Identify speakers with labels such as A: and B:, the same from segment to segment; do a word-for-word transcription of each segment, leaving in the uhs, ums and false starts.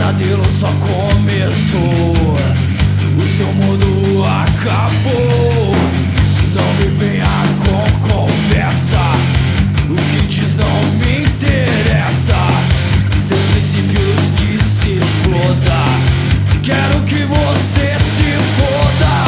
A: pesadelo só começou, o seu mundo acabou. Não me venha com conversa, o que diz não me interessa. Seus princípios que se exploda, quero que você se foda.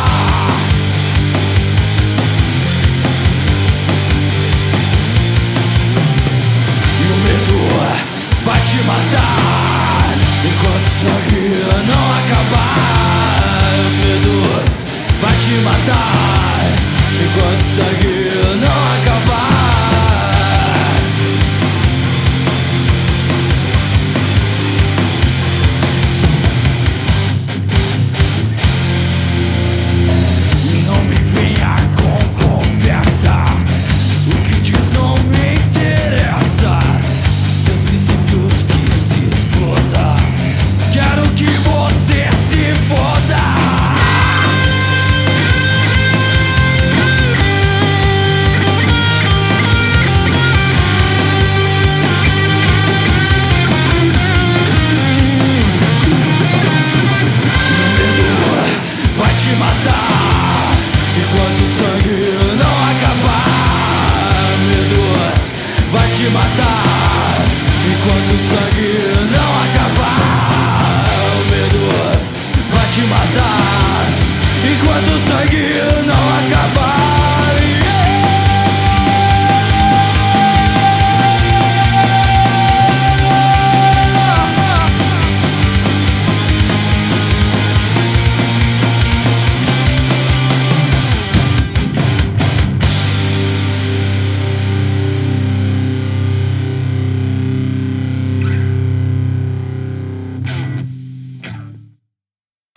A: E o medo vai te matar enquanto o sangue não acabar. O medo vai te matar enquanto o sangue